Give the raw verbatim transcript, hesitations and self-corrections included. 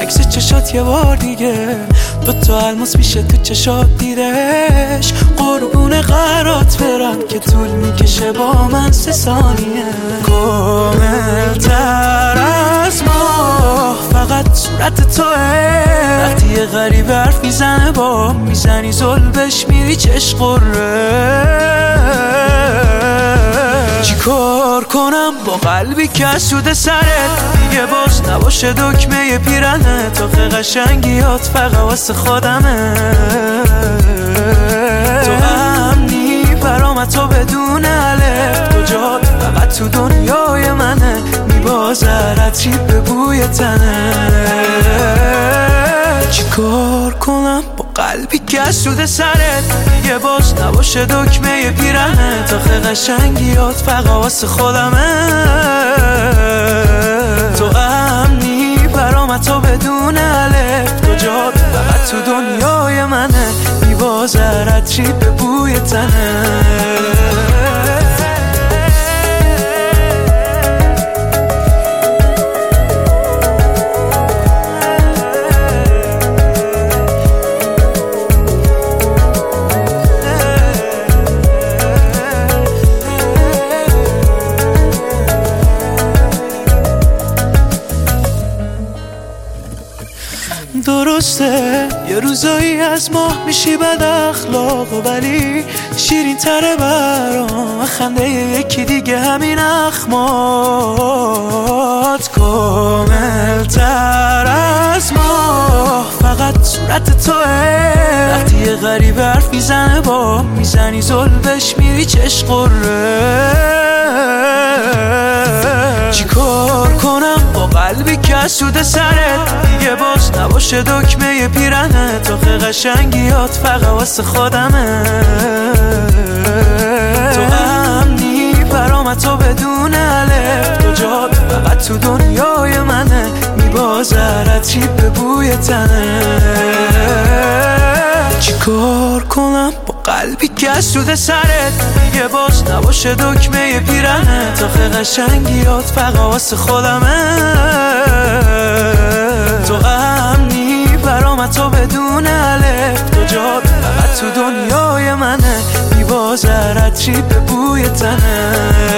عکس چشات یه بار دیگه، دوتا الماس میشه تو چشات دیدش. قربون قرات برم که طول میکشه با من سه ثانیه. کامل تر از ما فقط صورت توه، وقتی یه غریب حرف میزنه با میزنی زلبش میری چش قره. چی کار کنم با قلبی که سود سرت دیگه باز نباشه دکمه پیرنه. تا قشنگیات فقط واسه خودمه. تو امنی برام تو بدون الف، تو جات فقط تو دنیای منه. میبازد عطری به بوی تنه. چی کار کنم با قلبی که سود سرت دیگه باز نباشه دکمه پیرنه. تا قشنگیات فقط واسه خودمه. تو امنی برام تو بدون الف، تو جات فقط تو دنیای منه. میبازد عطری به بوی تنه. درسته یه روزایی از ماه میشی بد اخلاق، ولی شیرین تره برام خنده یکی دیگه همین اخمات. کامل تر از ما فقط صورت توه، وقتی یه غریب حرف میزنه با میزنی زلبش میری چش قره. چی کار کنم با قلبی که سود سرت دیگه باز نباشه دکمه پیرنه. تا قشنگیات فقط واسه خودمه. تو امنی برام تو بدون الف، تو جات فقط تو دنیای منه. میبازد عطری به بوی تنه. چی کار کنم با قلبی که سود سرت دیگه باز نباشه دکمه پیرنه. تا قشنگیات فقط واسه خودمه. تو امنی برام تو بدون الف، تو جات فقط تو دنیای منه. میبازد عطری به بوی تنه.